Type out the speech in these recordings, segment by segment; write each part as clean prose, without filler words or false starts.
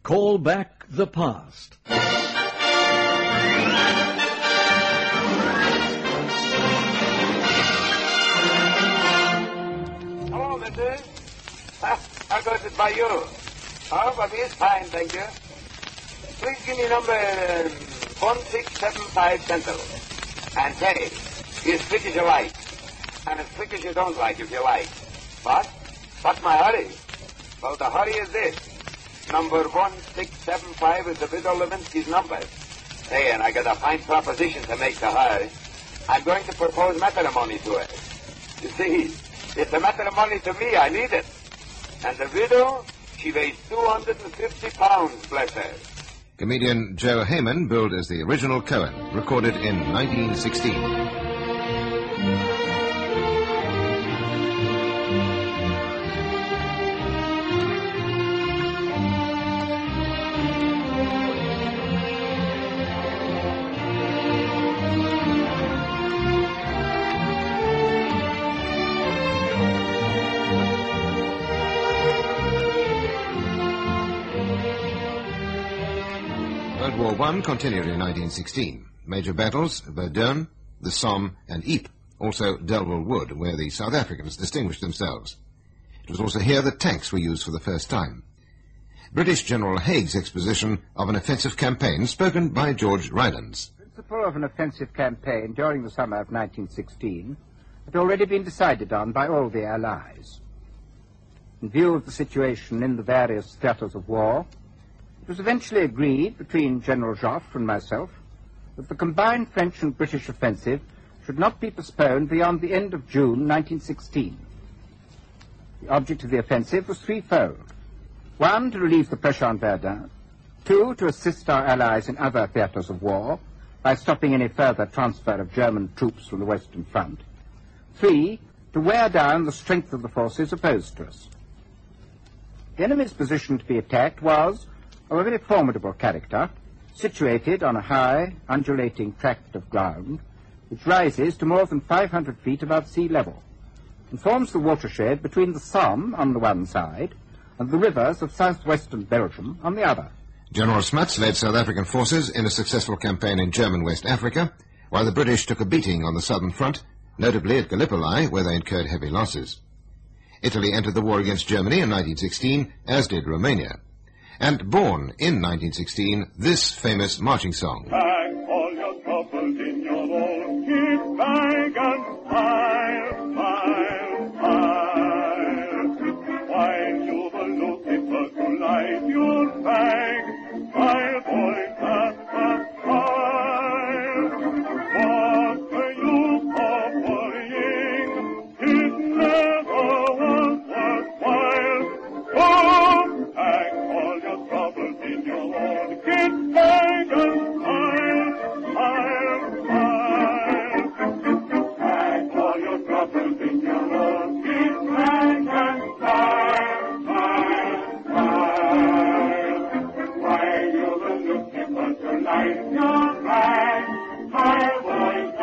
Call back the past. Hello, missus. How goes it by you? Oh, but it's fine, thank you. Please give me number 1675 Central. And say, be as quick as you like. And as quick as you don't like, if you like. What? What's my hurry? Well, the hurry is this. Number 1675 is the widow Levinsky's number. Hey, and I got a fine proposition to make to her. I'm going to propose matrimony to her. You see, it's a matrimony to me. I need it. And the widow, she weighs 250 pounds, bless her. Comedian Joe Hayman, billed as the original Cohen, recorded in 1916. World War I continued in 1916. Major battles, Verdun, the Somme, and Ypres, also Delville Wood, where the South Africans distinguished themselves. It was also here that tanks were used for the first time. British General Haig's exposition of an offensive campaign spoken by George Rylance. The principle of an offensive campaign during the summer of 1916 had already been decided on by all the Allies. In view of the situation in the various theatres of war, it was eventually agreed between General Joffre and myself that the combined French and British offensive should not be postponed beyond the end of June 1916. The object of the offensive was threefold. One, to relieve the pressure on Verdun. Two, to assist our allies in other theatres of war by stopping any further transfer of German troops from the Western Front. Three, to wear down the strength of the forces opposed to us. The enemy's position to be attacked was of a very formidable character, situated on a high, undulating tract of ground, which rises to more than 500 feet above sea level, and forms the watershed between the Somme on the one side and the rivers of southwestern Belgium on the other. General Smuts led South African forces in a successful campaign in German West Africa, while the British took a beating on the southern front, notably at Gallipoli, where they incurred heavy losses. Italy entered the war against Germany in 1916, as did Romania. And born in 1916, this famous marching song. Pack all your troubles in your own, keep wagons pile, pile, pile. While you will look it to light your bag, pile, boys, pile. What are you for worrying? It never was worthwhile. Oh, pack all your troubles in your own, keep wagons pile, pile, pile. Pack all your troubles in your own, keep wagons pile, pile, pile. While you will look to light your bag, pile, boys,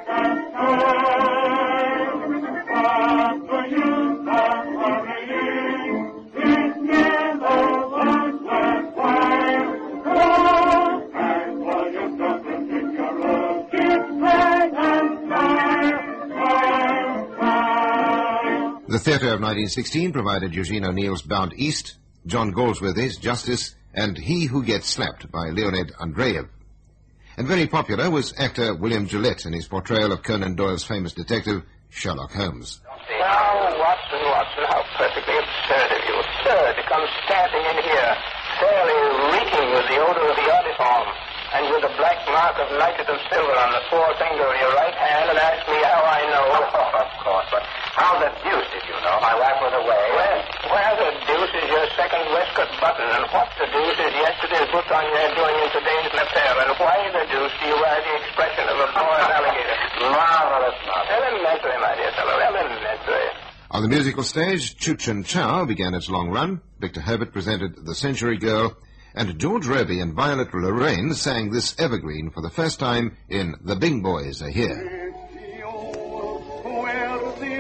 what for you for worrying? It never was worthwhile. Oh, and all your troubles in your own, keep wagons pile, pile, pile. The theatre of 1916 provided Eugene O'Neill's Bound East, John Galsworthy's Justice, and He Who Gets Slapped by Leonid Andreyev. And very popular was actor William Gillette in his portrayal of Conan Doyle's famous detective, Sherlock Holmes. Now, Watson, how perfectly absurd of you. Absurd to come stamping in here, fairly reeking with the odor of the uniform, and with a black mark of nitrate of silver on the forefinger of your right hand, and ask me how I know. Oh, of course, but how the deuce did you know? My wife was away. Where the deuce is your second waistcoat button, and what the deuce is yesterday's book on your doing in today's affair, and why the deuce do you wear the expression of a boiled alligator? Marvelous, marvelous. Elementary, my dear fellow, elementary. On the musical stage, Chooch and Chow began its long run. Victor Herbert presented The Century Girl, and George Robey and Violet Lorraine sang this evergreen for the first time in The Bing Boys Are Here. We're the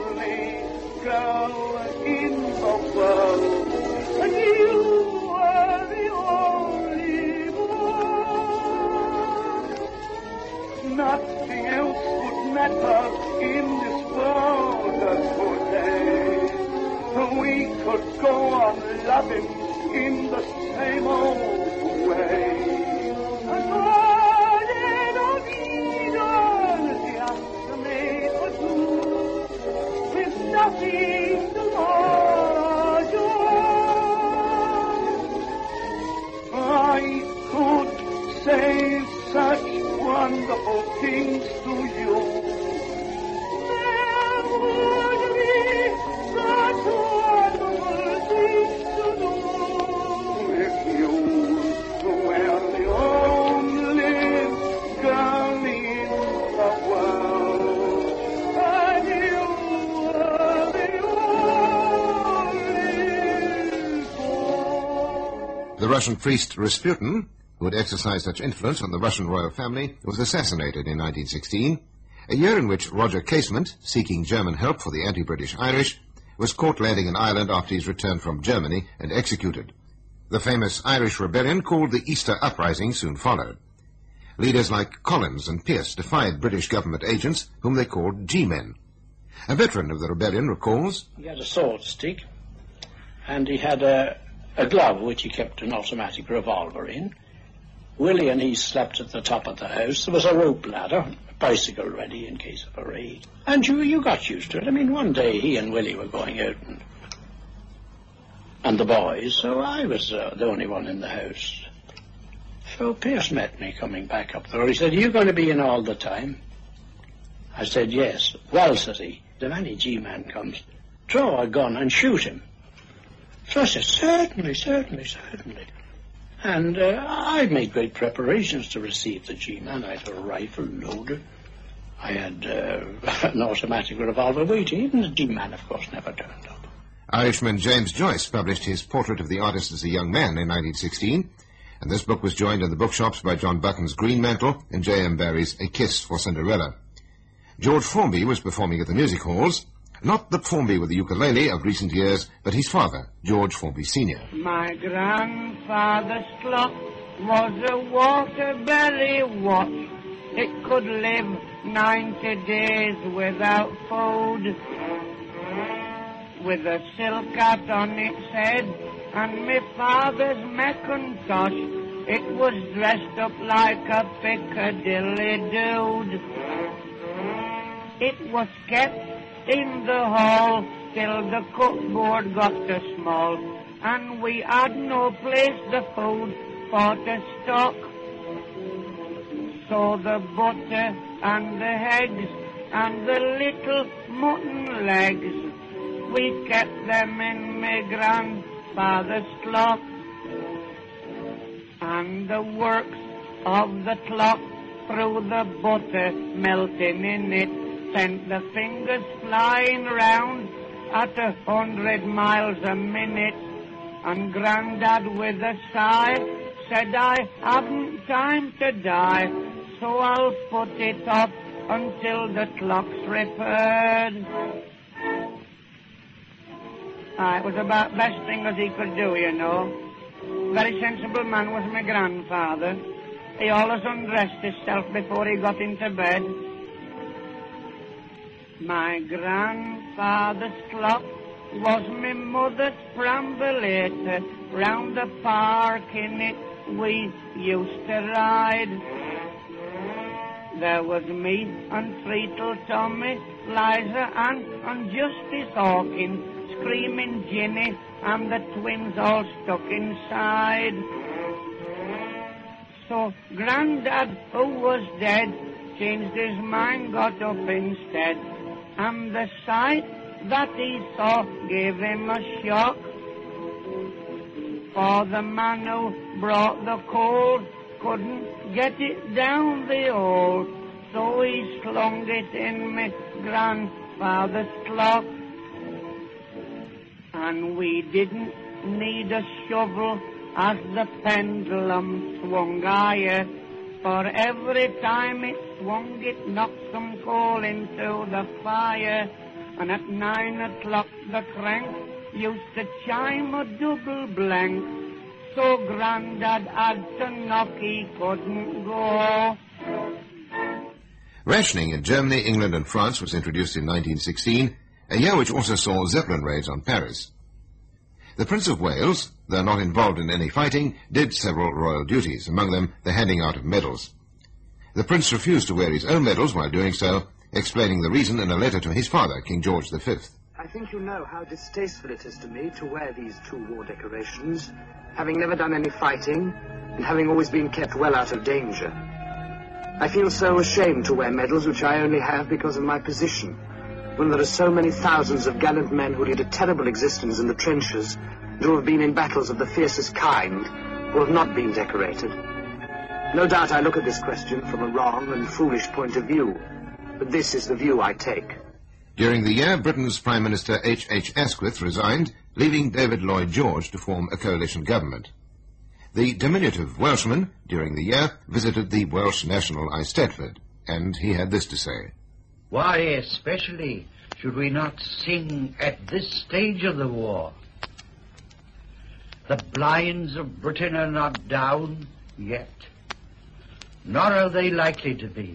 only girl in the world, and you are we could go on loving in the same old way. And Garden of Eden, just made for two, with nothing to mar joy. I could say such wonderful things to you. There would be such wonderful things to do if you were the only girl in the world, and you were the only boy. The Russian priest Rasputin, who had exercised such influence on the Russian royal family, was assassinated in 1916, a year in which Roger Casement, seeking German help for the anti-British Irish, was caught landing in Ireland after his return from Germany and executed. The famous Irish rebellion called the Easter Uprising soon followed. Leaders like Collins and Pearce defied British government agents, whom they called G-men. A veteran of the rebellion recalls, he had a sword stick, and he had a glove which he kept an automatic revolver in. Willie and he slept at the top of the house. There was a rope ladder, a bicycle ready in case of a raid. And you got used to it. I mean, one day he and Willie were going out and the boys, so I was the only one in the house. So Pearce met me coming back up there. He said, "Are you going to be in all the time?" I said, "Yes." "Well," said he, "if any G-man comes, draw a gun and shoot him." So I said, "Certainly, certainly, certainly." And I made great preparations to receive the G-man. I had a rifle loaded. I had an automatic revolver waiting. Even the G-man, of course, never turned up. Irishman James Joyce published his Portrait of the Artist as a Young Man in 1916, and this book was joined in the bookshops by John Buchan's Greenmantle and J.M. Barrie's A Kiss for Cinderella. George Formby was performing at the music halls, not the Formby with the ukulele of recent years, but his father, George Formby Sr. My grandfather's clock was a Waterbury watch. It could live 90 days without food, with a silk hat on its head and my father's Macintosh. It was dressed up like a Piccadilly dude. It was kept in the hall till the cupboard got too small, and we had no place the food for to stock. So the butter and the eggs and the little mutton legs, we kept them in my grandfather's clock. And the works of the clock through the butter melting in it sent the fingers flying round at 100 miles a minute. And Grandad with a sigh said, "I haven't time to die, so I'll put it off until the clock's repaired." It was about best thing as he could do, you know. Very sensible man was my grandfather. He always undressed himself before he got into bed. My grandfather's clock was my mother's perambulator. Round the park in it we used to ride. There was me and Treacle Tommy, Liza and Justice Hawkins, Screaming Ginny and the twins all stuck inside. So Grandad, who was dead, changed his mind, got up instead. And the sight that he saw gave him a shock. For the man who brought the coal couldn't get it down the hole, so he slung it in my grandfather's clock. And we didn't need a shovel as the pendulum swung higher, for every time it swung it knocked some coal into the fire. And at 9 o'clock the crank used to chime a double blank, so Grandad had to knock, he couldn't go. Rationing in Germany, England and France was introduced in 1916, a year which also saw Zeppelin raids on Paris. The Prince of Wales, though not involved in any fighting, did several royal duties, among them the handing out of medals. The Prince refused to wear his own medals while doing so, explaining the reason in a letter to his father, King George V. I think you know how distasteful it is to me to wear these 2 war decorations, having never done any fighting, and having always been kept well out of danger. I feel so ashamed to wear medals which I only have because of my position, when there are so many thousands of gallant men who lead a terrible existence in the trenches, and who have been in battles of the fiercest kind, who have not been decorated. No doubt I look at this question from a wrong and foolish point of view, but this is the view I take. During the year, Britain's Prime Minister H.H. Asquith resigned, leaving David Lloyd George to form a coalition government. The diminutive Welshman, during the year, visited the Welsh National Eisteddfod, and he had this to say. Why especially should we not sing at this stage of the war? The blinds of Britain are not down yet, nor are they likely to be.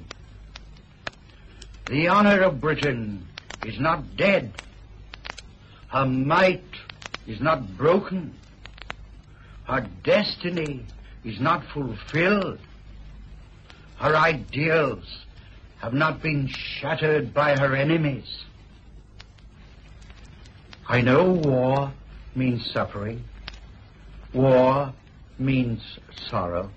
The honor of Britain is not dead. Her might is not broken. Her destiny is not fulfilled. Her ideals have not been shattered by her enemies. I know war means suffering. War means sorrow.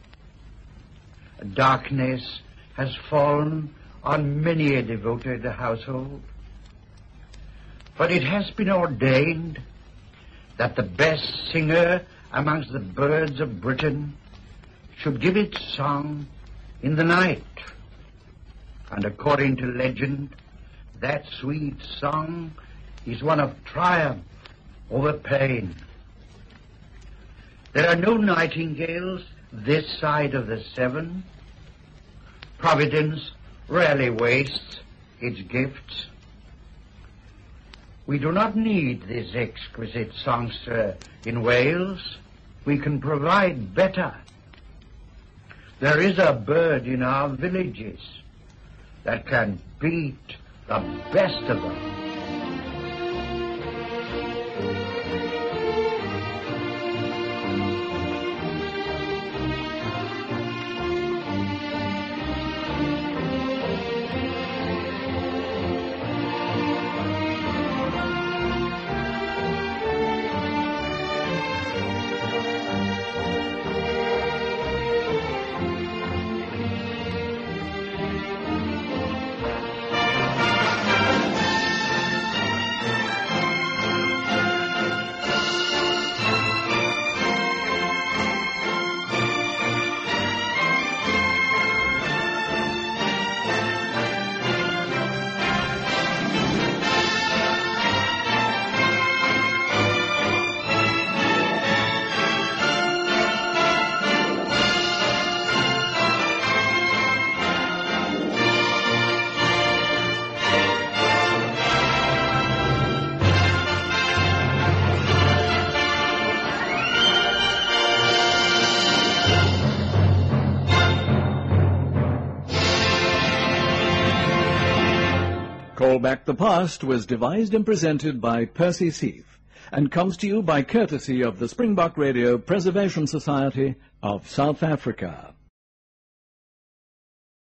Darkness has fallen on many a devoted household. But it has been ordained that the best singer amongst the birds of Britain should give its song in the night. And according to legend, that sweet song is one of triumph over pain. There are no nightingales this side of the Severn. Providence rarely wastes its gifts. We do not need this exquisite songster in Wales. We can provide better. There is a bird in our villages that can beat the best of them. Call Back the Past was devised and presented by Percy Seath and comes to you by courtesy of the Springbok Radio Preservation Society of South Africa.